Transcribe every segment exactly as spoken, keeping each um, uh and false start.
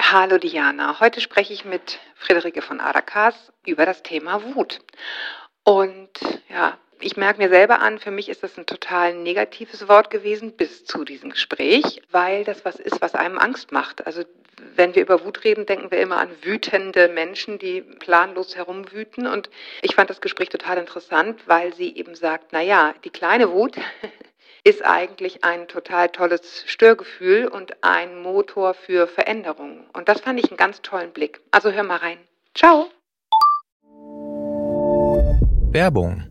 Hallo Diana, heute spreche ich mit Friederike von Adakas über das Thema Wut. Und ja, ich merke mir selber an, für mich ist das ein total negatives Wort gewesen bis zu diesem Gespräch, weil das was ist, was einem Angst macht. Also wenn wir über Wut reden, denken wir immer an wütende Menschen, die planlos herumwüten. Und ich fand das Gespräch total interessant, weil sie eben sagt, naja, die kleine Wut ist eigentlich ein total tolles Störgefühl und ein Motor für Veränderung. Und das fand ich einen ganz tollen Blick. Also hör mal rein. Ciao. Werbung.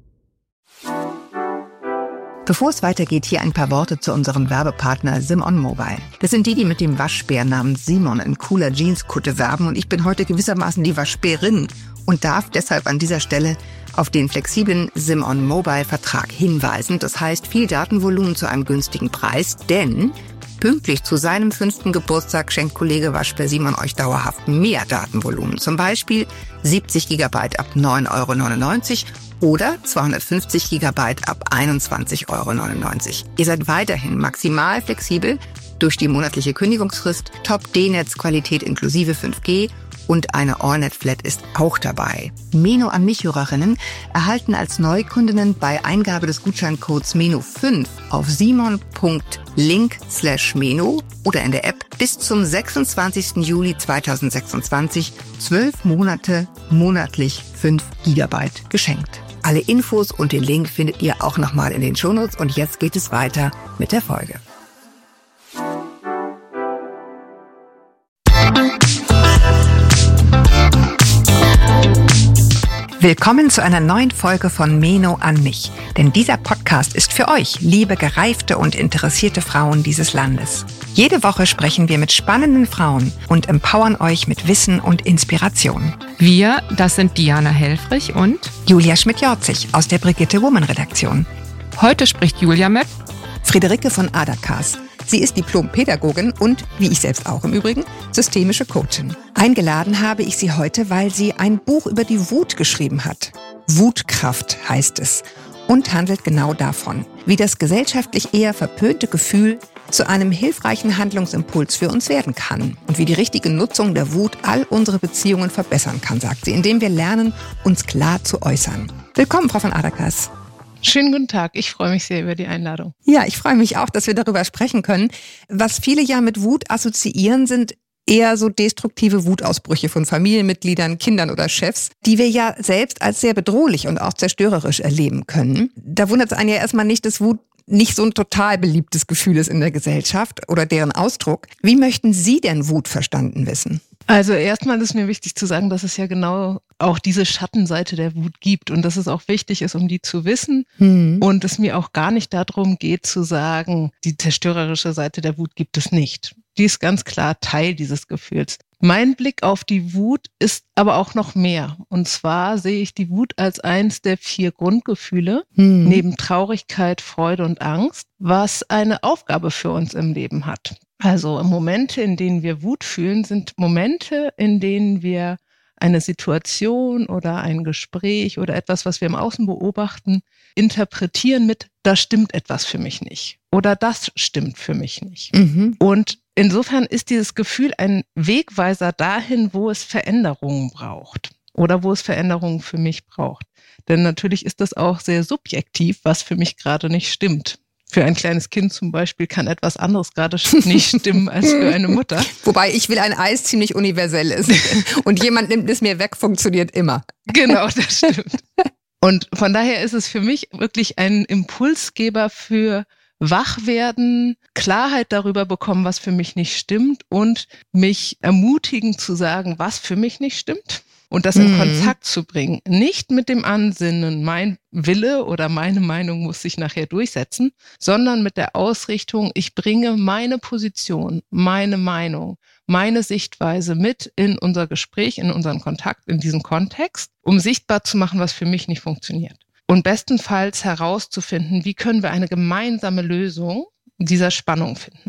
Bevor es weitergeht, hier ein paar Worte zu unserem Werbepartner Simon Mobile. Das sind die, die mit dem Waschbär namens Simon in cooler Jeanskutte werben und ich bin heute gewissermaßen die Waschbärin und darf deshalb an dieser Stelle auf den flexiblen Simon Mobile Vertrag hinweisen. Das heißt, viel Datenvolumen zu einem günstigen Preis, denn pünktlich zu seinem fünften Geburtstag schenkt Kollege Waschbär Simon euch dauerhaft mehr Datenvolumen. Zum Beispiel siebzig Gigabyte ab neun Euro neunundneunzig oder zweihundertfünfzig Gigabyte ab einundzwanzig Euro neunundneunzig. Ihr seid weiterhin maximal flexibel durch die monatliche Kündigungsfrist, Top-D-Netz-Qualität inklusive fünf G und eine AllNet-Flat ist auch dabei. Meno an mich-Hörerinnen erhalten als Neukundinnen bei Eingabe des Gutscheincodes Meno fünf auf simon.link slash Meno oder in der App bis zum sechsundzwanzigsten Juli zweitausendsechsundzwanzig zwölf Monate monatlich fünf Gigabyte geschenkt. Alle Infos und den Link findet ihr auch nochmal in den Shownotes und jetzt geht es weiter mit der Folge. Willkommen zu einer neuen Folge von Meno an mich. Denn dieser Podcast ist für euch, liebe gereifte und interessierte Frauen dieses Landes. Jede Woche sprechen wir mit spannenden Frauen und empowern euch mit Wissen und Inspiration. Wir, das sind Diana Helfrich und Julia Schmidt-Jorzig aus der Brigitte Woman Redaktion. Heute spricht Julia mit Friederike von Adakas. Sie ist Diplom-Pädagogin und, wie ich selbst auch im Übrigen, systemische Coachin. Eingeladen habe ich sie heute, weil sie ein Buch über die Wut geschrieben hat. Wutkraft heißt es und handelt genau davon, wie das gesellschaftlich eher verpönte Gefühl zu einem hilfreichen Handlungsimpuls für uns werden kann und wie die richtige Nutzung der Wut all unsere Beziehungen verbessern kann, sagt sie, indem wir lernen, uns klar zu äußern. Willkommen, Frau von Adakas. Schönen guten Tag, ich freue mich sehr über die Einladung. Ja, ich freue mich auch, dass wir darüber sprechen können. Was viele ja mit Wut assoziieren, sind eher so destruktive Wutausbrüche von Familienmitgliedern, Kindern oder Chefs, die wir ja selbst als sehr bedrohlich und auch zerstörerisch erleben können. Da wundert es einen ja erstmal nicht, dass Wut nicht so ein total beliebtes Gefühl ist in der Gesellschaft oder deren Ausdruck. Wie möchten Sie denn Wut verstanden wissen? Also erstmal ist mir wichtig zu sagen, dass es ja genau auch diese Schattenseite der Wut gibt und dass es auch wichtig ist, um die zu wissen hm. und es mir auch gar nicht darum geht zu sagen, die zerstörerische Seite der Wut gibt es nicht. Die ist ganz klar Teil dieses Gefühls. Mein Blick auf die Wut ist aber auch noch mehr. Und zwar sehe ich die Wut als eins der vier Grundgefühle, hm. neben Traurigkeit, Freude und Angst, was eine Aufgabe für uns im Leben hat. Also Momente, in denen wir Wut fühlen, sind Momente, in denen wir eine Situation oder ein Gespräch oder etwas, was wir im Außen beobachten, interpretieren mit, da stimmt etwas für mich nicht oder das stimmt für mich nicht. Mhm. Und insofern ist dieses Gefühl ein Wegweiser dahin, wo es Veränderungen braucht oder wo es Veränderungen für mich braucht. Denn natürlich ist das auch sehr subjektiv, was für mich gerade nicht stimmt. Für ein kleines Kind zum Beispiel kann etwas anderes gerade nicht stimmen als für eine Mutter. Wobei ich will ein Eis ziemlich universell ist. Und jemand nimmt es mir weg, funktioniert immer. Genau, das stimmt. Und von daher ist es für mich wirklich ein Impulsgeber für Wachwerden, Klarheit darüber bekommen, was für mich nicht stimmt und mich ermutigen zu sagen, was für mich nicht stimmt. Und das in mhm. Kontakt zu bringen. Nicht mit dem Ansinnen, mein Wille oder meine Meinung muss sich nachher durchsetzen, sondern mit der Ausrichtung, ich bringe meine Position, meine Meinung, meine Sichtweise mit in unser Gespräch, in unseren Kontakt, in diesen Kontext, um sichtbar zu machen, was für mich nicht funktioniert. Und bestenfalls herauszufinden, wie können wir eine gemeinsame Lösung dieser Spannung finden.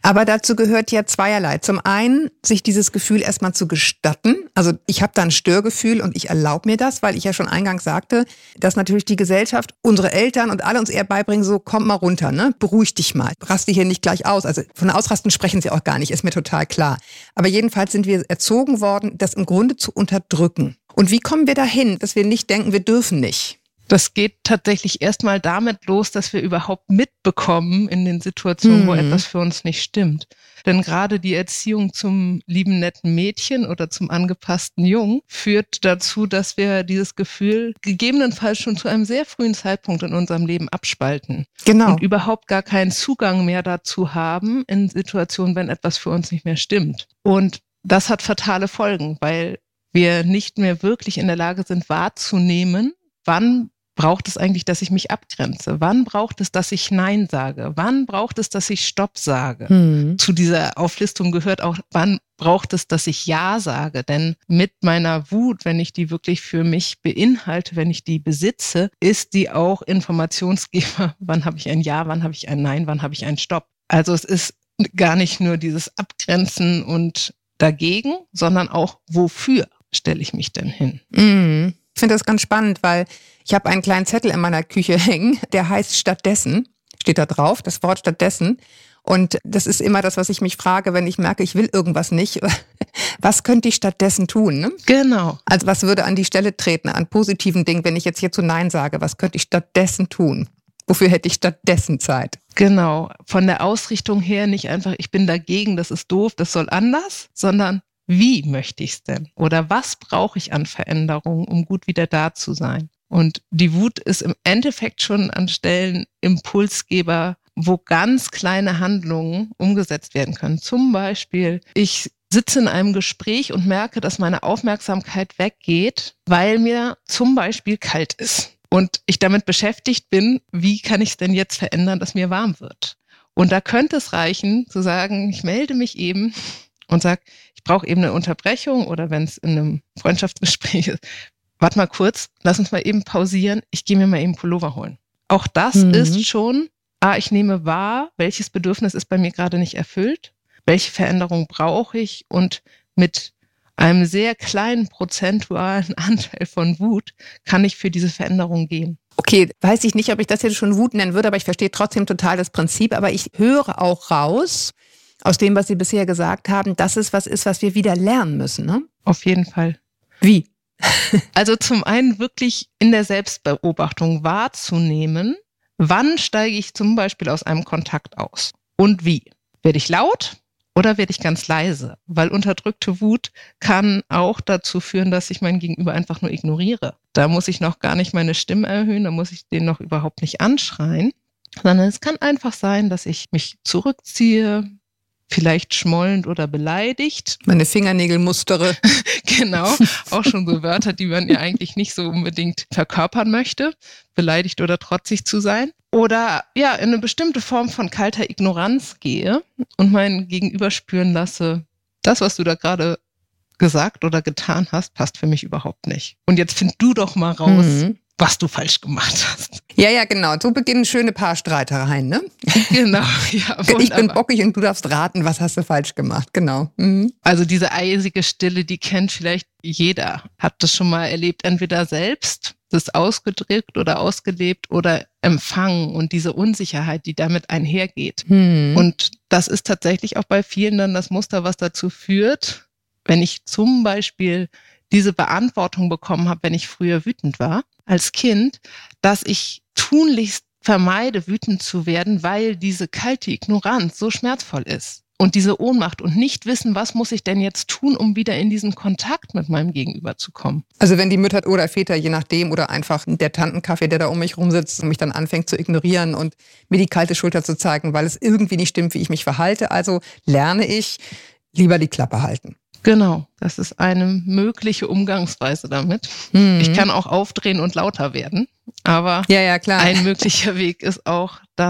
Aber dazu gehört ja zweierlei. Zum einen, sich dieses Gefühl erstmal zu gestatten. Also ich habe da ein Störgefühl und ich erlaube mir das, weil ich ja schon eingangs sagte, dass natürlich die Gesellschaft, unsere Eltern und alle uns eher beibringen, so komm mal runter, ne? Beruhig dich mal, raste hier nicht gleich aus. Also von Ausrasten sprechen sie auch gar nicht, ist mir total klar. Aber jedenfalls sind wir erzogen worden, das im Grunde zu unterdrücken. Und wie kommen wir dahin, dass wir nicht denken, wir dürfen nicht? Das geht tatsächlich erstmal damit los, dass wir überhaupt mitbekommen in den Situationen, mhm. wo etwas für uns nicht stimmt. Denn gerade die Erziehung zum lieben, netten Mädchen oder zum angepassten Jungen führt dazu, dass wir dieses Gefühl gegebenenfalls schon zu einem sehr frühen Zeitpunkt in unserem Leben abspalten. Genau. Und überhaupt gar keinen Zugang mehr dazu haben in Situationen, wenn etwas für uns nicht mehr stimmt. Und das hat fatale Folgen, weil wir nicht mehr wirklich in der Lage sind wahrzunehmen, wann braucht es eigentlich, dass ich mich abgrenze? Wann braucht es, dass ich Nein sage? Wann braucht es, dass ich Stopp sage? Mhm. Zu dieser Auflistung gehört auch, wann braucht es, dass ich Ja sage? Denn mit meiner Wut, wenn ich die wirklich für mich beinhalte, wenn ich die besitze, ist die auch Informationsgeber. Wann habe ich ein Ja, wann habe ich ein Nein, wann habe ich einen Stopp? Also es ist gar nicht nur dieses Abgrenzen und dagegen, sondern auch wofür stelle ich mich denn hin? Mhm. Ich finde das ganz spannend, weil ich habe einen kleinen Zettel in meiner Küche hängen, der heißt stattdessen, steht da drauf, das Wort stattdessen. Und das ist immer das, was ich mich frage, wenn ich merke, ich will irgendwas nicht. Was könnte ich stattdessen tun? Ne? Genau. Also was würde an die Stelle treten, an positiven Dingen, wenn ich jetzt hier zu Nein sage? Was könnte ich stattdessen tun? Wofür hätte ich stattdessen Zeit? Genau. Von der Ausrichtung her nicht einfach, ich bin dagegen, das ist doof, das soll anders, sondern wie möchte ich es denn? Oder was brauche ich an Veränderungen, um gut wieder da zu sein? Und die Wut ist im Endeffekt schon an Stellen Impulsgeber, wo ganz kleine Handlungen umgesetzt werden können. Zum Beispiel, ich sitze in einem Gespräch und merke, dass meine Aufmerksamkeit weggeht, weil mir zum Beispiel kalt ist. Und ich damit beschäftigt bin, wie kann ich es denn jetzt verändern, dass mir warm wird? Und da könnte es reichen, zu sagen, ich melde mich eben und sage, ich brauche eben eine Unterbrechung oder wenn es in einem Freundschaftsgespräch ist, warte mal kurz, lass uns mal eben pausieren, ich gehe mir mal eben Pullover holen. Auch das mhm. ist schon, ah, ich nehme wahr, welches Bedürfnis ist bei mir gerade nicht erfüllt, welche Veränderung brauche ich und mit einem sehr kleinen prozentualen Anteil von Wut kann ich für diese Veränderung gehen. Okay, weiß ich nicht, ob ich das jetzt schon Wut nennen würde, aber ich verstehe trotzdem total das Prinzip, aber ich höre auch raus, aus dem, was Sie bisher gesagt haben, dass es was ist, was wir wieder lernen müssen, ne? Auf jeden Fall. Wie? Also zum einen wirklich in der Selbstbeobachtung wahrzunehmen, wann steige ich zum Beispiel aus einem Kontakt aus und wie? Werde ich laut oder werde ich ganz leise? Weil unterdrückte Wut kann auch dazu führen, dass ich mein Gegenüber einfach nur ignoriere. Da muss ich noch gar nicht meine Stimme erhöhen, da muss ich den noch überhaupt nicht anschreien, sondern es kann einfach sein, dass ich mich zurückziehe, vielleicht schmollend oder beleidigt. Meine Fingernägel mustere. Genau, auch schon so Wörter, die man ja eigentlich nicht so unbedingt verkörpern möchte, beleidigt oder trotzig zu sein. Oder ja, in eine bestimmte Form von kalter Ignoranz gehe und mein Gegenüber spüren lasse, das, was du da gerade gesagt oder getan hast, passt für mich überhaupt nicht. Und jetzt find du doch mal raus, mhm. was du falsch gemacht hast. Ja, ja, genau. So beginnen schöne Paarstreitereien, ne? Genau, ja. Wunderbar. Ich bin bockig und du darfst raten, was hast du falsch gemacht, genau. Mhm. Also diese eisige Stille, die kennt vielleicht jeder. Hat das schon mal erlebt, entweder selbst, das ausgedrückt oder ausgelebt oder empfangen und diese Unsicherheit, die damit einhergeht. Mhm. Und das ist tatsächlich auch bei vielen dann das Muster, was dazu führt, wenn ich zum Beispiel diese Beantwortung bekommen habe, wenn ich früher wütend war, als Kind, dass ich tunlichst vermeide, wütend zu werden, weil diese kalte Ignoranz so schmerzvoll ist. Und diese Ohnmacht und nicht wissen, was muss ich denn jetzt tun, um wieder in diesen Kontakt mit meinem Gegenüber zu kommen. Also wenn die Mütter oder Väter, je nachdem, oder einfach der Tantenkaffee, der da um mich rumsitzt und mich dann anfängt zu ignorieren und mir die kalte Schulter zu zeigen, weil es irgendwie nicht stimmt, wie ich mich verhalte, also lerne ich, lieber die Klappe halten. Genau, das ist eine mögliche Umgangsweise damit. Mhm. Ich kann auch aufdrehen und lauter werden, aber ja, ja, klar. Ein möglicher Weg ist auch dann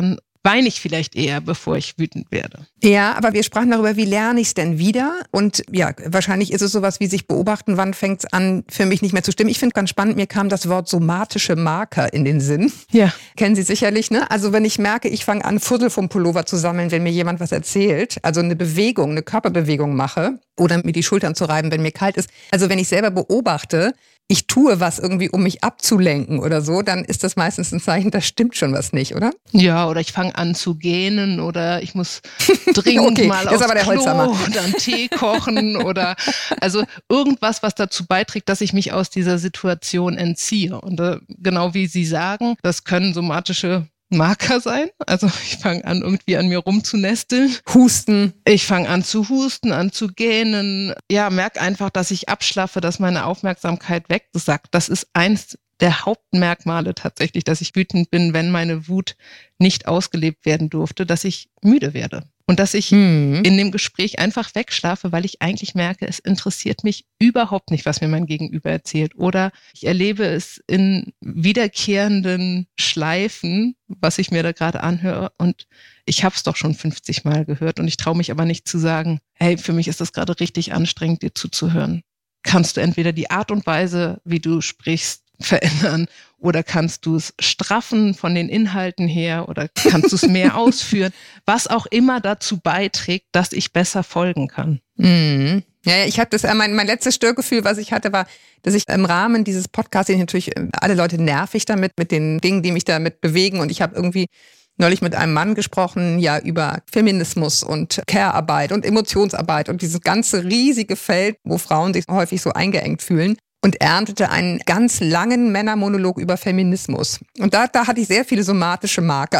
weine ich vielleicht eher, bevor ich wütend werde. Ja, aber wir sprachen darüber, wie lerne ich es denn wieder? Und ja, wahrscheinlich ist es sowas wie sich beobachten, wann fängt es an, für mich nicht mehr zu stimmen. Ich finde ganz spannend, mir kam das Wort somatische Marker in den Sinn. Ja. Kennen Sie sicherlich, ne? Also wenn ich merke, ich fange an, Fussel vom Pullover zu sammeln, wenn mir jemand was erzählt, also eine Bewegung, eine Körperbewegung mache oder mir die Schultern zu reiben, wenn mir kalt ist. Also wenn ich selber beobachte, ich tue was irgendwie, um mich abzulenken oder so, dann ist das meistens ein Zeichen, da stimmt schon was nicht, oder? Ja, oder ich fange an zu gähnen oder ich muss dringend okay, mal aufs Klo oder einen Tee kochen oder also irgendwas, was dazu beiträgt, dass ich mich aus dieser Situation entziehe. Und äh, genau wie Sie sagen, das können somatische Marker sein. Also ich fange an, irgendwie an mir rumzunesteln. Husten. Ich fange an zu husten, an zu gähnen. Ja, merke einfach, dass ich abschlaffe, dass meine Aufmerksamkeit wegsackt. Das ist eins der Hauptmerkmale tatsächlich, dass ich wütend bin, wenn meine Wut nicht ausgelebt werden durfte, dass ich müde werde. Und dass ich hm. in dem Gespräch einfach wegschlafe, weil ich eigentlich merke, es interessiert mich überhaupt nicht, was mir mein Gegenüber erzählt. Oder ich erlebe es in wiederkehrenden Schleifen, was ich mir da gerade anhöre. Und ich habe es doch schon fünfzig Mal gehört. Und ich traue mich aber nicht zu sagen, hey, für mich ist das gerade richtig anstrengend, dir zuzuhören. Kannst du entweder die Art und Weise, wie du sprichst, verändern oder kannst du es straffen von den Inhalten her oder kannst du es mehr ausführen, was auch immer dazu beiträgt, dass ich besser folgen kann. Mhm. Ja, ich hatte das, mein, mein letztes Störgefühl, was ich hatte, war, dass ich im Rahmen dieses Podcasts, den natürlich alle Leute nervig damit, mit den Dingen, die mich damit bewegen, und ich habe irgendwie neulich mit einem Mann gesprochen, ja, über Feminismus und Care-Arbeit und Emotionsarbeit und dieses ganze riesige Feld, wo Frauen sich häufig so eingeengt fühlen. Und erntete einen ganz langen Männermonolog über Feminismus. Und da, da hatte ich sehr viele somatische Marker,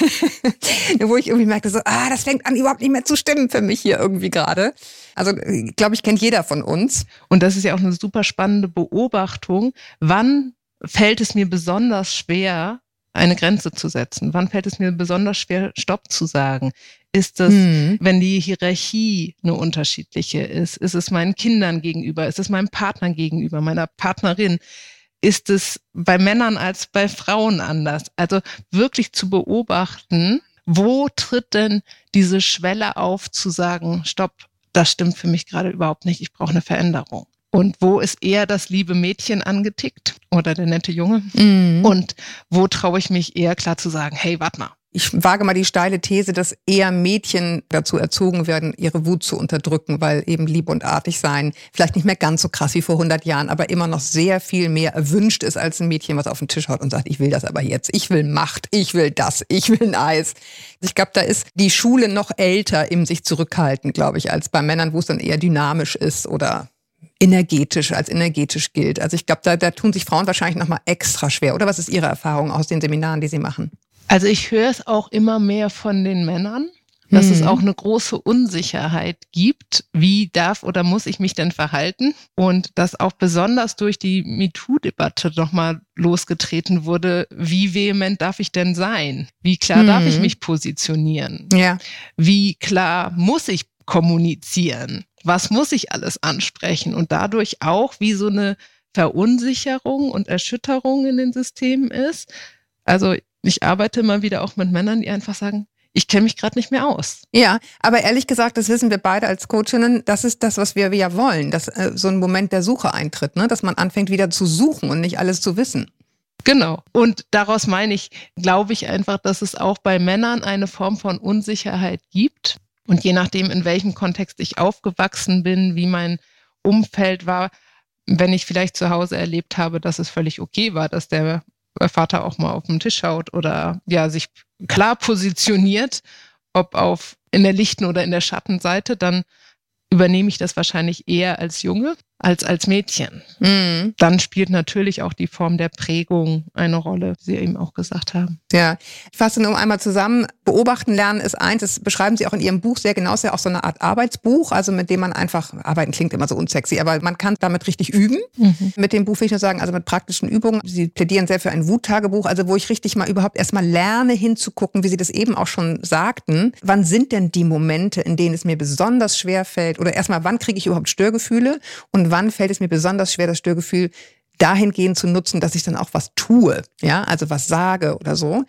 wo ich irgendwie merkte, so, ah, das fängt an, überhaupt nicht mehr zu stimmen für mich hier irgendwie gerade. Also, glaube ich, kennt jeder von uns. Und das ist ja auch eine super spannende Beobachtung. Wann fällt es mir besonders schwer, eine Grenze zu setzen? Wann fällt es mir besonders schwer, Stopp zu sagen? Ist es, hm. wenn die Hierarchie eine unterschiedliche ist? Ist es meinen Kindern gegenüber? Ist es meinem Partner gegenüber, meiner Partnerin? Ist es bei Männern als bei Frauen anders? Also wirklich zu beobachten, wo tritt denn diese Schwelle auf, zu sagen, stopp, das stimmt für mich gerade überhaupt nicht, ich brauche eine Veränderung. Und wo ist eher das liebe Mädchen angetickt oder der nette Junge? Mhm. Und wo traue ich mich eher klar zu sagen, hey, warte mal. Ich wage mal die steile These, dass eher Mädchen dazu erzogen werden, ihre Wut zu unterdrücken, weil eben lieb und artig sein vielleicht nicht mehr ganz so krass wie vor hundert Jahren, aber immer noch sehr viel mehr erwünscht ist als ein Mädchen, was auf den Tisch haut und sagt, ich will das aber jetzt, ich will Macht, ich will das, ich will ein Eis. Ich glaube, da ist die Schule noch älter im sich zurückhalten, glaube ich, als bei Männern, wo es dann eher dynamisch ist oder energetisch, als energetisch gilt. Also ich glaube, da, da tun sich Frauen wahrscheinlich nochmal extra schwer. Oder was ist Ihre Erfahrung aus den Seminaren, die Sie machen? Also ich höre es auch immer mehr von den Männern, dass hm. es auch eine große Unsicherheit gibt. Wie darf oder muss ich mich denn verhalten? Und dass auch besonders durch die MeToo-Debatte nochmal losgetreten wurde, wie vehement darf ich denn sein? Wie klar hm. darf ich mich positionieren? Ja. Wie klar muss ich kommunizieren? Was muss ich alles ansprechen? Und dadurch auch, wie so eine Verunsicherung und Erschütterung in den Systemen ist. Also ich arbeite immer wieder auch mit Männern, die einfach sagen, ich kenne mich gerade nicht mehr aus. Ja, aber ehrlich gesagt, das wissen wir beide als Coachinnen, das ist das, was wir ja wollen, dass äh, so ein Moment der Suche eintritt, ne? Dass man anfängt wieder zu suchen und nicht alles zu wissen. Genau. Und daraus meine ich, glaube ich einfach, dass es auch bei Männern eine Form von Unsicherheit gibt. Und je nachdem, in welchem Kontext ich aufgewachsen bin, wie mein Umfeld war, wenn ich vielleicht zu Hause erlebt habe, dass es völlig okay war, dass der Vater auch mal auf den Tisch schaut oder ja sich klar positioniert, ob auf in der lichten oder in der Schattenseite, dann übernehme ich das wahrscheinlich eher als Junge als als Mädchen. Mhm. Dann spielt natürlich auch die Form der Prägung eine Rolle, wie Sie eben auch gesagt haben. Ja, ich fasse nur einmal zusammen. Beobachten lernen ist eins, das beschreiben Sie auch in Ihrem Buch sehr genau, ist ja auch so eine Art Arbeitsbuch, also mit dem man einfach, arbeiten klingt immer so unsexy, aber man kann damit richtig üben. Mhm. Mit dem Buch will ich nur sagen, also mit praktischen Übungen. Sie plädieren sehr für ein Wuttagebuch, also wo ich richtig mal überhaupt erstmal lerne hinzugucken, wie Sie das eben auch schon sagten. Wann sind denn die Momente, in denen es mir besonders schwer fällt, oder erstmal, wann kriege ich überhaupt Störgefühle und wann fällt es mir besonders schwer, das Störgefühl dahingehend zu nutzen, dass ich dann auch was tue, ja, also was sage oder so.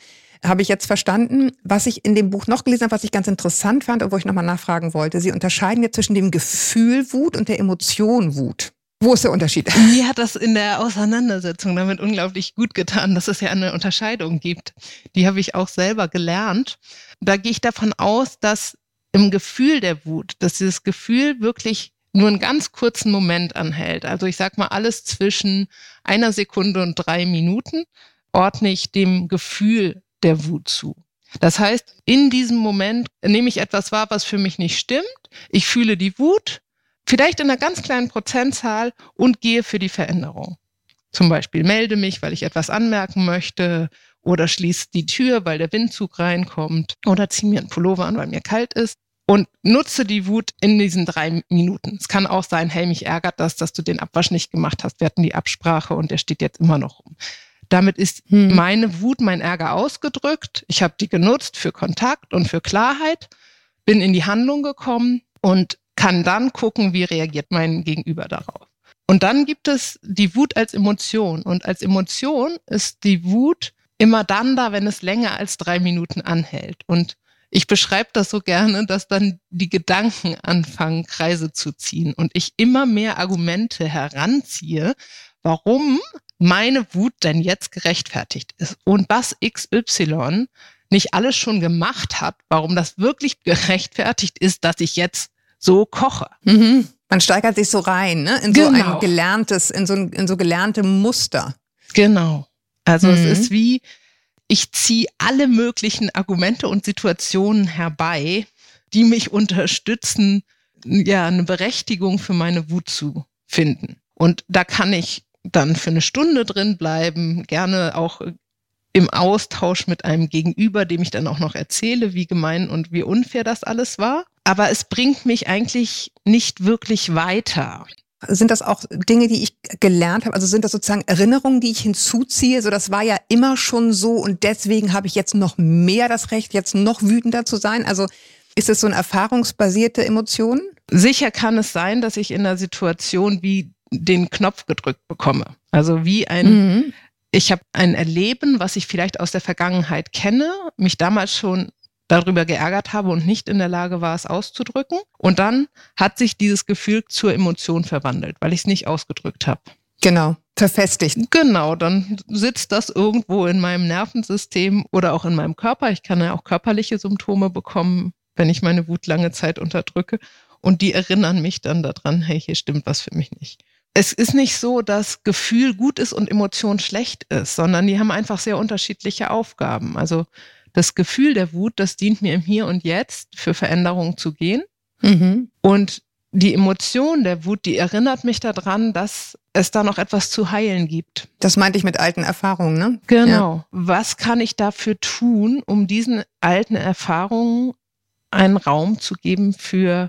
habe ich jetzt verstanden. Was ich in dem Buch noch gelesen habe, was ich ganz interessant fand und wo ich nochmal nachfragen wollte, Sie unterscheiden jetzt zwischen dem Gefühl Wut und der Emotion Wut. Wo ist der Unterschied? Mir hat das in der Auseinandersetzung damit unglaublich gut getan, dass es ja eine Unterscheidung gibt. Die habe ich auch selber gelernt. Da gehe ich davon aus, dass im Gefühl der Wut, dass dieses Gefühl wirklich nur einen ganz kurzen Moment anhält. Also ich sag mal, alles zwischen einer Sekunde und drei Minuten ordne ich dem Gefühl der Wut zu. Das heißt, in diesem Moment nehme ich etwas wahr, was für mich nicht stimmt. Ich fühle die Wut, vielleicht in einer ganz kleinen Prozentzahl, und gehe für die Veränderung. Zum Beispiel melde mich, weil ich etwas anmerken möchte, oder schließe die Tür, weil der Windzug reinkommt, oder ziehe mir einen Pullover an, weil mir kalt ist. Und nutze die Wut in diesen drei Minuten. Es kann auch sein, hey, mich ärgert das, dass du den Abwasch nicht gemacht hast. Wir hatten die Absprache und der steht jetzt immer noch rum. Damit ist hm. meine Wut, mein Ärger ausgedrückt. Ich habe die genutzt für Kontakt und für Klarheit, bin in die Handlung gekommen und kann dann gucken, wie reagiert mein Gegenüber darauf. Und dann gibt es die Wut als Emotion. Und als Emotion ist die Wut immer dann da, wenn es länger als drei Minuten anhält. Und ich beschreibe das so gerne, dass dann die Gedanken anfangen, Kreise zu ziehen und ich immer mehr Argumente heranziehe, warum meine Wut denn jetzt gerechtfertigt ist und was X Y nicht alles schon gemacht hat, warum das wirklich gerechtfertigt ist, dass ich jetzt so koche. Mhm. Man steigert sich so rein, ne? In so Genau. ein gelerntes, in so, in so gelernte Muster. Genau. Also Mhm. es ist wie, ich ziehe alle möglichen Argumente und Situationen herbei, die mich unterstützen, ja, eine Berechtigung für meine Wut zu finden. Und da kann ich dann für eine Stunde drin bleiben, gerne auch im Austausch mit einem Gegenüber, dem ich dann auch noch erzähle, wie gemein und wie unfair das alles war. Aber es bringt mich eigentlich nicht wirklich weiter. Sind das auch Dinge, die ich gelernt habe? Also sind das sozusagen Erinnerungen, die ich hinzuziehe? So, das war ja immer schon so und deswegen habe ich jetzt noch mehr das Recht, jetzt noch wütender zu sein. Also ist es so eine erfahrungsbasierte Emotion? Sicher kann es sein, dass ich in einer Situation wie den Knopf gedrückt bekomme. Also wie ein, mhm. ich habe ein Erleben, was ich vielleicht aus der Vergangenheit kenne, mich damals schon darüber geärgert habe und nicht in der Lage war, es auszudrücken. Und dann hat sich dieses Gefühl zur Emotion verwandelt, weil ich es nicht ausgedrückt habe. Genau, verfestigt. Genau, dann sitzt das irgendwo in meinem Nervensystem oder auch in meinem Körper. Ich kann ja auch körperliche Symptome bekommen, wenn ich meine Wut lange Zeit unterdrücke. Und die erinnern mich dann daran, hey, hier stimmt was für mich nicht. Es ist nicht so, dass Gefühl gut ist und Emotion schlecht ist, sondern die haben einfach sehr unterschiedliche Aufgaben. Also das Gefühl der Wut, das dient mir im Hier und Jetzt, für Veränderungen zu gehen. Mhm. Und die Emotion der Wut, die erinnert mich daran, dass es da noch etwas zu heilen gibt. Das meinte ich mit alten Erfahrungen, ne? Genau. Ja. Was kann ich dafür tun, um diesen alten Erfahrungen einen Raum zu geben für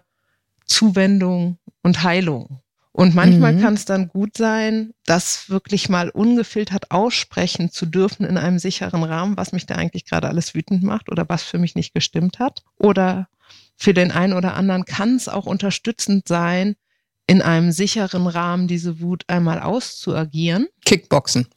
Zuwendung und Heilung? Und manchmal mhm. kann es dann gut sein, das wirklich mal ungefiltert aussprechen zu dürfen in einem sicheren Rahmen, was mich da eigentlich gerade alles wütend macht oder was für mich nicht gestimmt hat. Oder für den einen oder anderen kann es auch unterstützend sein, in einem sicheren Rahmen diese Wut einmal auszuagieren. Kickboxen.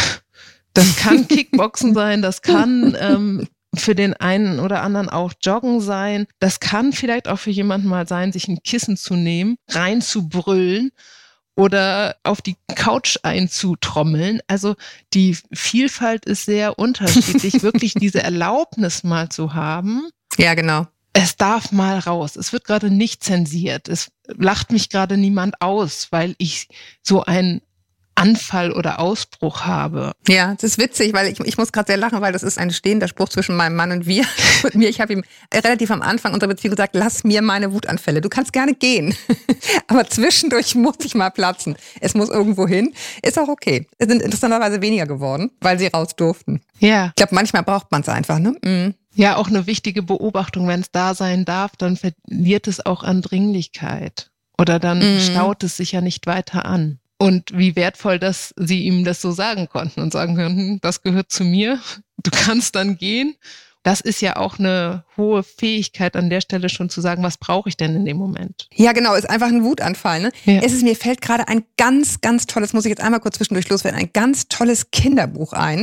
Das kann Kickboxen sein, das kann ähm, für den einen oder anderen auch Joggen sein. Das kann vielleicht auch für jemanden mal sein, sich ein Kissen zu nehmen, reinzubrüllen oder auf die Couch einzutrommeln. Also die Vielfalt ist sehr unterschiedlich. Wirklich diese Erlaubnis mal zu haben. Ja, genau. Es darf mal raus. Es wird gerade nicht zensiert. Es lacht mich gerade niemand aus, weil ich so einen Anfall oder Ausbruch habe. Ja, das ist witzig, weil ich, ich muss gerade sehr lachen, weil das ist ein stehender Spruch zwischen meinem Mann und wir und mir. Ich habe ihm relativ am Anfang unserer Beziehung gesagt, lass mir meine Wutanfälle. Du kannst gerne gehen, aber zwischendurch muss ich mal platzen. Es muss irgendwo hin. Ist auch okay. Es sind interessanterweise weniger geworden, weil sie raus durften. Ja. Ich glaube, manchmal braucht man es einfach, ne? Mhm. Ja, auch eine wichtige Beobachtung. Wenn es da sein darf, dann verliert es auch an Dringlichkeit. Oder dann mhm. staut es sich ja nicht weiter an. Und wie wertvoll, dass sie ihm das so sagen konnten und sagen können, das gehört zu mir, du kannst dann gehen. Das ist ja auch eine hohe Fähigkeit an der Stelle schon zu sagen, was brauche ich denn in dem Moment? Ja, genau, ist einfach ein Wutanfall. Ne? Ja. Es ist, mir fällt gerade ein ganz, ganz tolles, muss ich jetzt einmal kurz zwischendurch loswerden, ein ganz tolles Kinderbuch ein.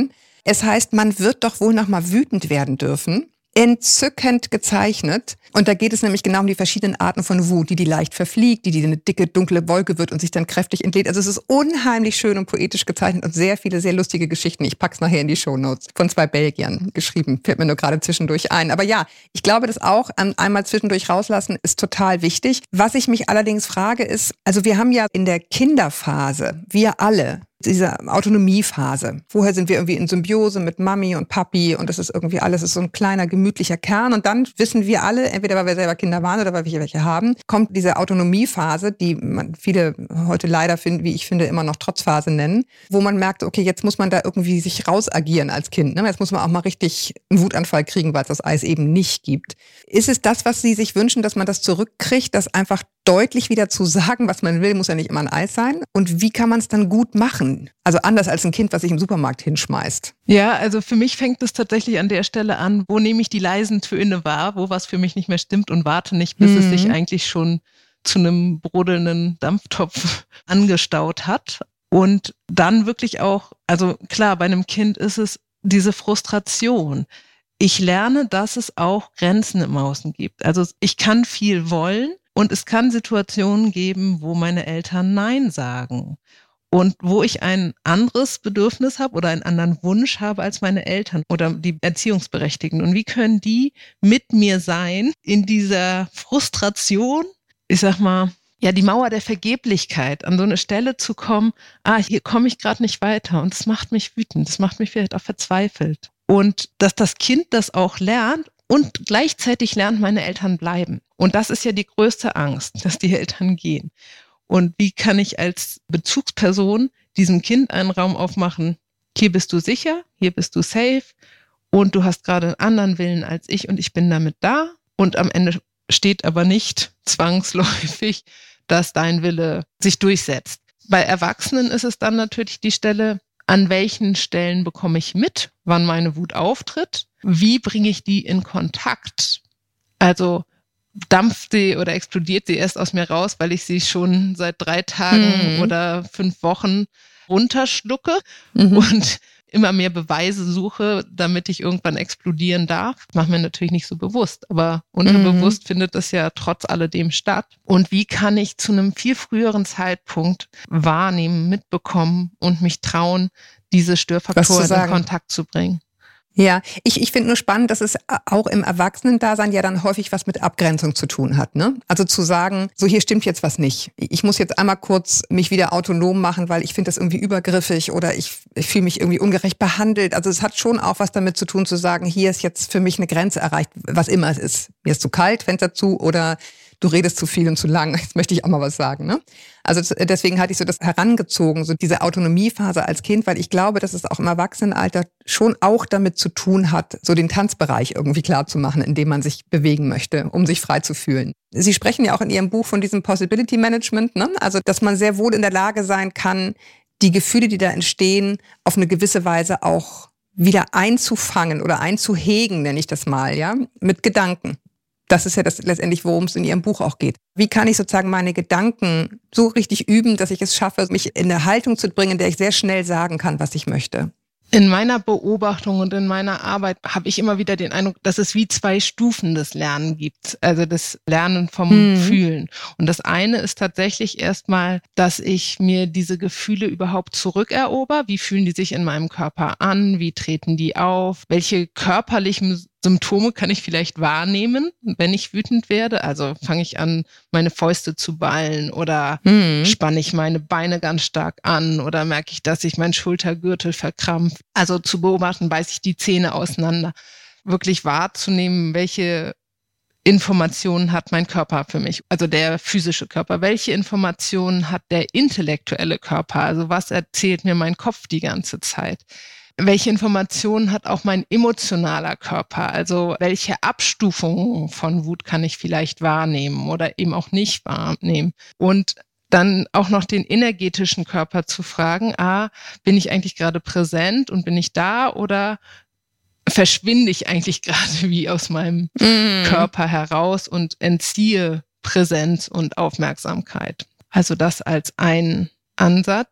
Es heißt, man wird doch wohl noch mal wütend werden dürfen. Entzückend gezeichnet. Und da geht es nämlich genau um die verschiedenen Arten von Wut, die die leicht verfliegt, die die eine dicke, dunkle Wolke wird und sich dann kräftig entlädt. Also es ist unheimlich schön und poetisch gezeichnet und sehr viele, sehr lustige Geschichten. Ich pack's nachher in die Shownotes. Von zwei Belgiern geschrieben. Fällt mir nur gerade zwischendurch ein. Aber ja, ich glaube, das auch einmal zwischendurch rauslassen ist total wichtig. Was ich mich allerdings frage ist, also wir haben ja in der Kinderphase, wir alle, diese Autonomiephase. Vorher sind wir irgendwie in Symbiose mit Mami und Papi und das ist irgendwie alles, ist so ein kleiner, gemütlicher Kern. Und dann wissen wir alle, entweder weil wir selber Kinder waren oder weil wir welche haben, kommt diese Autonomiephase, die man viele heute leider finden, wie ich finde, immer noch Trotzphase nennen, wo man merkt, okay, jetzt muss man da irgendwie sich rausagieren als Kind. Ne? Jetzt muss man auch mal richtig einen Wutanfall kriegen, weil es das Eis eben nicht gibt. Ist es das, was Sie sich wünschen, dass man das zurückkriegt, das einfach deutlich wieder zu sagen, was man will, muss ja nicht immer ein Eis sein? Und wie kann man es dann gut machen? Also anders als ein Kind, was sich im Supermarkt hinschmeißt. Ja, also für mich fängt es tatsächlich an der Stelle an, wo nehme ich die leisen Töne wahr, wo was für mich nicht mehr stimmt und warte nicht, bis mhm. es sich eigentlich schon zu einem brodelnden Dampftopf angestaut hat. Und dann wirklich auch, also klar, bei einem Kind ist es diese Frustration. Ich lerne, dass es auch Grenzen im Außen gibt. Also ich kann viel wollen und es kann Situationen geben, wo meine Eltern Nein sagen. Und wo ich ein anderes Bedürfnis habe oder einen anderen Wunsch habe als meine Eltern oder die Erziehungsberechtigten. Und wie können die mit mir sein in dieser Frustration, ich sag mal, ja, die Mauer der Vergeblichkeit, an so eine Stelle zu kommen, ah, hier komme ich gerade nicht weiter und das macht mich wütend, das macht mich vielleicht auch verzweifelt. Und dass das Kind das auch lernt und gleichzeitig lernt, meine Eltern bleiben. Und das ist ja die größte Angst, dass die Eltern gehen. Und wie kann ich als Bezugsperson diesem Kind einen Raum aufmachen? Hier bist du sicher, hier bist du safe und du hast gerade einen anderen Willen als ich und ich bin damit da. Und am Ende steht aber nicht zwangsläufig, dass dein Wille sich durchsetzt. Bei Erwachsenen ist es dann natürlich die Stelle, an welchen Stellen bekomme ich mit, wann meine Wut auftritt? Wie bringe ich die in Kontakt? Also dampft sie oder explodiert sie erst aus mir raus, weil ich sie schon seit drei Tagen mhm. oder fünf Wochen runterschlucke mhm. und immer mehr Beweise suche, damit ich irgendwann explodieren darf. Mache mir natürlich nicht so bewusst, aber unterbewusst mhm. findet das ja trotz alledem statt. Und wie kann ich zu einem viel früheren Zeitpunkt wahrnehmen, mitbekommen und mich trauen, diese Störfaktoren in Kontakt zu bringen? Ja, ich, ich finde nur spannend, dass es auch im Erwachsenendasein ja dann häufig was mit Abgrenzung zu tun hat, ne? Also zu sagen, so hier stimmt jetzt was nicht. Ich muss jetzt einmal kurz mich wieder autonom machen, weil ich finde das irgendwie übergriffig oder ich, ich fühle mich irgendwie ungerecht behandelt. Also es hat schon auch was damit zu tun, zu sagen, hier ist jetzt für mich eine Grenze erreicht, was immer es ist. Mir ist zu kalt, Fenster zu oder du redest zu viel und zu lang. Jetzt möchte ich auch mal was sagen, ne? Also deswegen hatte ich so das herangezogen, so diese Autonomiephase als Kind, weil ich glaube, dass es auch im Erwachsenenalter schon auch damit zu tun hat, so den Tanzbereich irgendwie klar zu machen, in dem man sich bewegen möchte, um sich frei zu fühlen. Sie sprechen ja auch in Ihrem Buch von diesem Possibility Management, ne? Also dass man sehr wohl in der Lage sein kann, die Gefühle, die da entstehen, auf eine gewisse Weise auch wieder einzufangen oder einzuhegen, nenne ich das mal, ja, mit Gedanken. Das ist ja das letztendlich, worum es in Ihrem Buch auch geht. Wie kann ich sozusagen meine Gedanken so richtig üben, dass ich es schaffe, mich in eine Haltung zu bringen, in der ich sehr schnell sagen kann, was ich möchte? In meiner Beobachtung und in meiner Arbeit habe ich immer wieder den Eindruck, dass es wie zwei Stufen des Lernen gibt. Also das Lernen vom mhm. Fühlen. Und das eine ist tatsächlich erstmal, dass ich mir diese Gefühle überhaupt zurückerober. Wie fühlen die sich in meinem Körper an? Wie treten die auf? Welche körperlichen Symptome kann ich vielleicht wahrnehmen, wenn ich wütend werde? Also fange ich an, meine Fäuste zu ballen oder mhm. spanne ich meine Beine ganz stark an oder merke ich, dass sich mein Schultergürtel verkrampft? Also zu beobachten, beiße ich die Zähne auseinander. Wirklich wahrzunehmen, welche Informationen hat mein Körper für mich, also der physische Körper. Welche Informationen hat der intellektuelle Körper? Also was erzählt mir mein Kopf die ganze Zeit? Welche Informationen hat auch mein emotionaler Körper? Also welche Abstufungen von Wut kann ich vielleicht wahrnehmen oder eben auch nicht wahrnehmen? Und dann auch noch den energetischen Körper zu fragen, ah, bin ich eigentlich gerade präsent und bin ich da oder verschwinde ich eigentlich gerade wie aus meinem mm. Körper heraus und entziehe Präsenz und Aufmerksamkeit? Also das als ein Ansatz.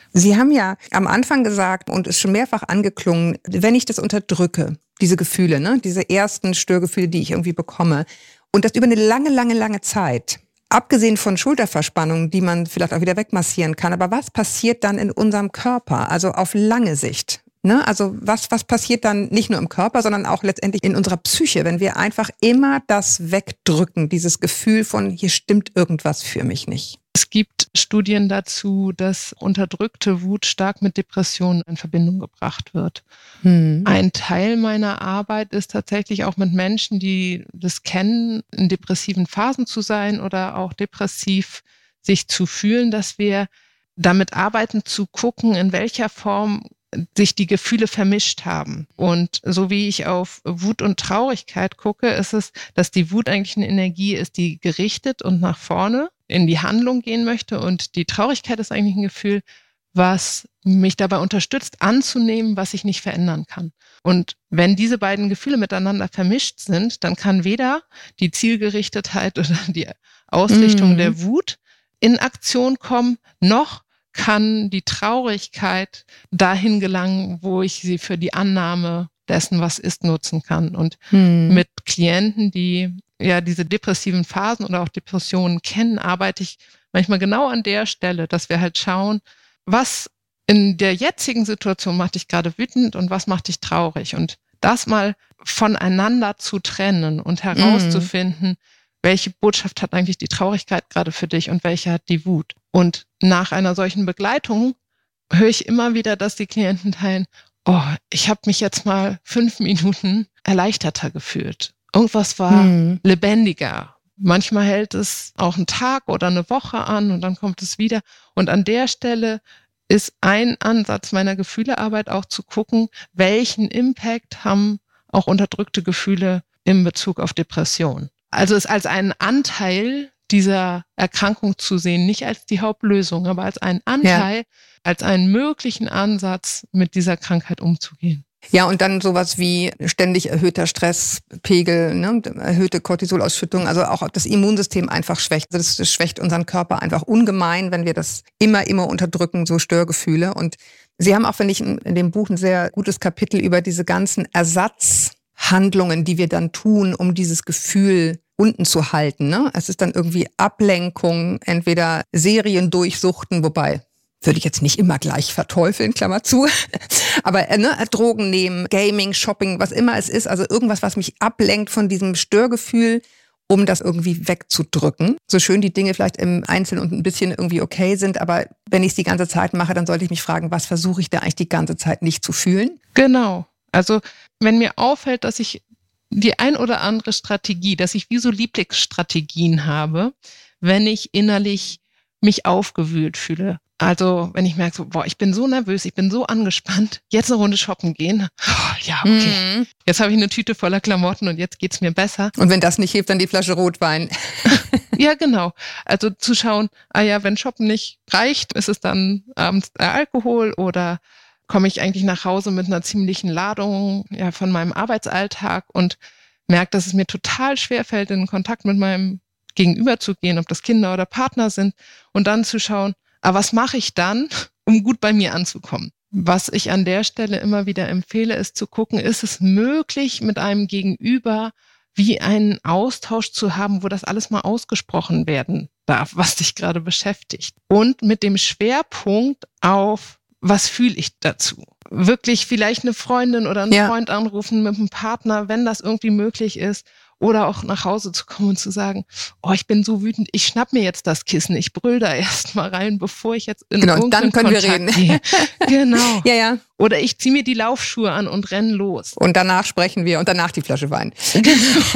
Sie haben ja am Anfang gesagt und ist schon mehrfach angeklungen, wenn ich das unterdrücke, diese Gefühle, ne, diese ersten Störgefühle, die ich irgendwie bekomme, und das über eine lange, lange, lange Zeit, abgesehen von Schulterverspannungen, die man vielleicht auch wieder wegmassieren kann, aber was passiert dann in unserem Körper, also auf lange Sicht? Ne? Also was, was passiert dann nicht nur im Körper, sondern auch letztendlich in unserer Psyche, wenn wir einfach immer das wegdrücken, dieses Gefühl von, hier stimmt irgendwas für mich nicht? Es gibt Studien dazu, dass unterdrückte Wut stark mit Depressionen in Verbindung gebracht wird. Hm. Ein Teil meiner Arbeit ist tatsächlich auch mit Menschen, die das kennen, in depressiven Phasen zu sein oder auch depressiv sich zu fühlen, dass wir damit arbeiten, zu gucken, in welcher Form sich die Gefühle vermischt haben. Und so wie ich auf Wut und Traurigkeit gucke, ist es, dass die Wut eigentlich eine Energie ist, die gerichtet und nach vorne in die Handlung gehen möchte. Und die Traurigkeit ist eigentlich ein Gefühl, was mich dabei unterstützt, anzunehmen, was ich nicht verändern kann. Und wenn diese beiden Gefühle miteinander vermischt sind, dann kann weder die Zielgerichtetheit oder die Ausrichtung mm. der Wut in Aktion kommen, noch kann die Traurigkeit dahin gelangen, wo ich sie für die Annahme dessen, was ist, nutzen kann. Und hm. mit Klienten, die ja diese depressiven Phasen oder auch Depressionen kennen, arbeite ich manchmal genau an der Stelle, dass wir halt schauen, was in der jetzigen Situation macht dich gerade wütend und was macht dich traurig. Und das mal voneinander zu trennen und herauszufinden, hm. welche Botschaft hat eigentlich die Traurigkeit gerade für dich und welche hat die Wut. Und nach einer solchen Begleitung höre ich immer wieder, dass die Klienten teilen, oh, ich habe mich jetzt mal fünf Minuten erleichterter gefühlt. Irgendwas war hm. lebendiger. Manchmal hält es auch einen Tag oder eine Woche an und dann kommt es wieder. Und an der Stelle ist ein Ansatz meiner Gefühlearbeit auch zu gucken, welchen Impact haben auch unterdrückte Gefühle in Bezug auf Depression. Also es als einen Anteil dieser Erkrankung zu sehen, nicht als die Hauptlösung, aber als einen Anteil, ja. als einen möglichen Ansatz, mit dieser Krankheit umzugehen. Ja, und dann sowas wie ständig erhöhter Stresspegel, ne, erhöhte Cortisolausschüttung, also auch das Immunsystem einfach schwächt. Das, das schwächt unseren Körper einfach ungemein, wenn wir das immer, immer unterdrücken, so Störgefühle. Und Sie haben auch, finde ich, in, in dem Buch ein sehr gutes Kapitel über diese ganzen Ersatzhandlungen, die wir dann tun, um dieses Gefühl unten zu halten. Ne? Es ist dann irgendwie Ablenkung, entweder Serien durchsuchten, wobei würde ich jetzt nicht immer gleich verteufeln, Klammer zu, aber ne, Drogen nehmen, Gaming, Shopping, was immer es ist, also irgendwas, was mich ablenkt von diesem Störgefühl, um das irgendwie wegzudrücken. So schön die Dinge vielleicht im Einzelnen und ein bisschen irgendwie okay sind, aber wenn ich es die ganze Zeit mache, dann sollte ich mich fragen, was versuche ich da eigentlich die ganze Zeit nicht zu fühlen? Genau. Also wenn mir auffällt, dass ich die ein oder andere Strategie, dass ich wie so Lieblingsstrategien habe, wenn ich innerlich mich aufgewühlt fühle. Also wenn ich merke, so, boah, ich bin so nervös, ich bin so angespannt, jetzt eine Runde shoppen gehen. Oh, ja, okay. Mhm. Jetzt habe ich eine Tüte voller Klamotten und jetzt geht's mir besser. Und wenn das nicht hilft, dann die Flasche Rotwein. Ja, genau. Also zu schauen, ah ja, wenn Shoppen nicht reicht, ist es dann abends der Alkohol oder komme ich eigentlich nach Hause mit einer ziemlichen Ladung ja, von meinem Arbeitsalltag und merke, dass es mir total schwerfällt, in Kontakt mit meinem Gegenüber zu gehen, ob das Kinder oder Partner sind und dann zu schauen, aber was mache ich dann, um gut bei mir anzukommen? Was ich an der Stelle immer wieder empfehle, ist zu gucken, ist es möglich, mit einem Gegenüber wie einen Austausch zu haben, wo das alles mal ausgesprochen werden darf, was dich gerade beschäftigt. Und mit dem Schwerpunkt auf, was fühle ich dazu? Wirklich vielleicht eine Freundin oder einen ja. Freund anrufen mit einem Partner, wenn das irgendwie möglich ist. Oder auch nach Hause zu kommen und zu sagen, oh, ich bin so wütend, ich schnapp mir jetzt das Kissen, ich brüll da erst mal rein, bevor ich jetzt in genau, dann können Kontakt wir reden. gehe. Genau. Ja, ja. Oder ich ziehe mir die Laufschuhe an und renn los. Und danach sprechen wir und danach die Flasche Wein. Genau.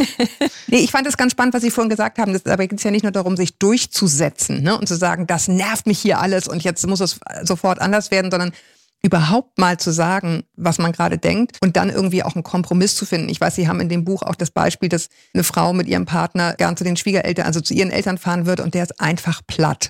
Nee, ich fand das ganz spannend, was Sie vorhin gesagt haben. Das, dabei geht es ja nicht nur darum, sich durchzusetzen, ne, und zu sagen, das nervt mich hier alles und jetzt muss es sofort anders werden, sondern überhaupt mal zu sagen, was man gerade denkt und dann irgendwie auch einen Kompromiss zu finden. Ich weiß, Sie haben in dem Buch auch das Beispiel, dass eine Frau mit ihrem Partner gern zu den Schwiegereltern, also zu ihren Eltern fahren wird und der ist einfach platt.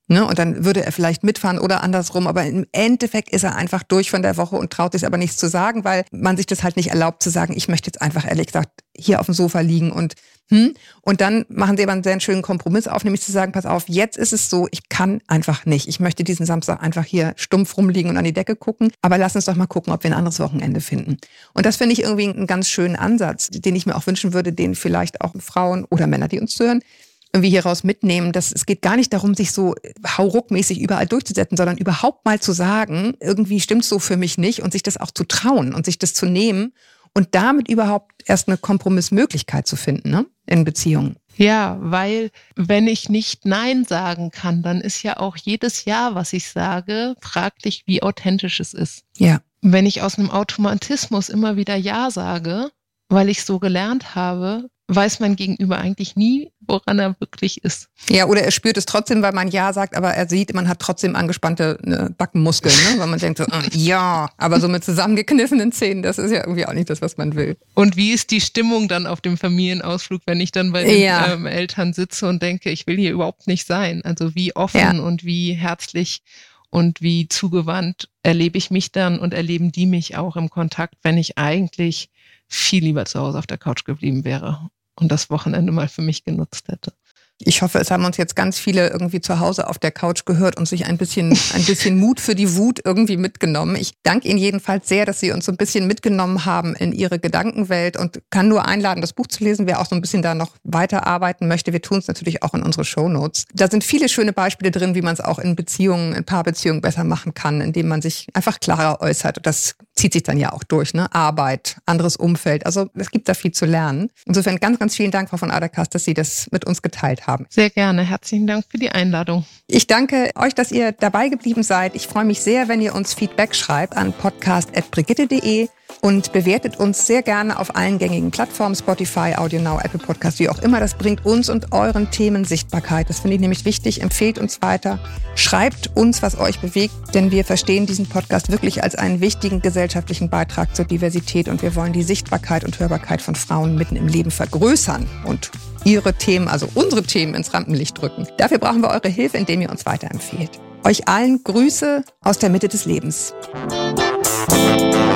Ne? Und dann würde er vielleicht mitfahren oder andersrum. Aber im Endeffekt ist er einfach durch von der Woche und traut sich aber nichts zu sagen, weil man sich das halt nicht erlaubt zu sagen, ich möchte jetzt einfach ehrlich gesagt hier auf dem Sofa liegen und hm. Und dann machen sie aber einen sehr schönen Kompromiss auf, nämlich zu sagen, pass auf, jetzt ist es so, ich kann einfach nicht. Ich möchte diesen Samstag einfach hier stumpf rumliegen und an die Decke gucken, aber lass uns doch mal gucken, ob wir ein anderes Wochenende finden. Und das finde ich irgendwie einen ganz schönen Ansatz, den ich mir auch wünschen würde, den vielleicht auch Frauen oder Männer, die uns zuhören, irgendwie hieraus mitnehmen, dass es geht gar nicht darum, sich so hauruckmäßig überall durchzusetzen, sondern überhaupt mal zu sagen, irgendwie stimmt's so für mich nicht und sich das auch zu trauen und sich das zu nehmen und damit überhaupt erst eine Kompromissmöglichkeit zu finden, ne, in Beziehungen. Ja, weil wenn ich nicht Nein sagen kann, dann ist ja auch jedes Ja, was ich sage, fraglich, wie authentisch es ist. Ja. Wenn ich aus einem Automatismus immer wieder Ja sage, weil ich so gelernt habe, weiß mein Gegenüber eigentlich nie, woran er wirklich ist. Ja, oder er spürt es trotzdem, weil man Ja sagt, aber er sieht, man hat trotzdem angespannte ne, Backenmuskeln, ne? Weil man denkt so, äh, ja, aber so mit zusammengekniffenen Zähnen, das ist ja irgendwie auch nicht das, was man will. Und wie ist die Stimmung dann auf dem Familienausflug, wenn ich dann bei den ja. ähm, Eltern sitze und denke, ich will hier überhaupt nicht sein? Also wie offen ja. und wie herzlich und wie zugewandt erlebe ich mich dann und erleben die mich auch im Kontakt, wenn ich eigentlich viel lieber zu Hause auf der Couch geblieben wäre und das Wochenende mal für mich genutzt hätte. Ich hoffe, es haben uns jetzt ganz viele irgendwie zu Hause auf der Couch gehört und sich ein bisschen, ein bisschen Mut für die Wut irgendwie mitgenommen. Ich danke Ihnen jedenfalls sehr, dass Sie uns so ein bisschen mitgenommen haben in Ihre Gedankenwelt und kann nur einladen, das Buch zu lesen, wer auch so ein bisschen da noch weiterarbeiten möchte. Wir tun es natürlich auch in unsere Shownotes. Da sind viele schöne Beispiele drin, wie man es auch in Beziehungen, in Paarbeziehungen besser machen kann, indem man sich einfach klarer äußert. Und das zieht sich dann ja auch durch, ne? Arbeit, anderes Umfeld. Also es gibt da viel zu lernen. Insofern ganz, ganz vielen Dank, Frau von Aderkas, dass Sie das mit uns geteilt haben. Sehr gerne. Herzlichen Dank für die Einladung. Ich danke euch, dass ihr dabei geblieben seid. Ich freue mich sehr, wenn ihr uns Feedback schreibt an podcast at brigitte punkt de und bewertet uns sehr gerne auf allen gängigen Plattformen, Spotify, AudioNow, Apple Podcast, wie auch immer. Das bringt uns und euren Themen Sichtbarkeit. Das finde ich nämlich wichtig. Empfehlt uns weiter. Schreibt uns, was euch bewegt, denn wir verstehen diesen Podcast wirklich als einen wichtigen gesellschaftlichen Beitrag zur Diversität und wir wollen die Sichtbarkeit und Hörbarkeit von Frauen mitten im Leben vergrößern und ihre Themen, also unsere Themen ins Rampenlicht drücken. Dafür brauchen wir eure Hilfe, indem ihr uns weiterempfehlt. Euch allen Grüße aus der Mitte des Lebens.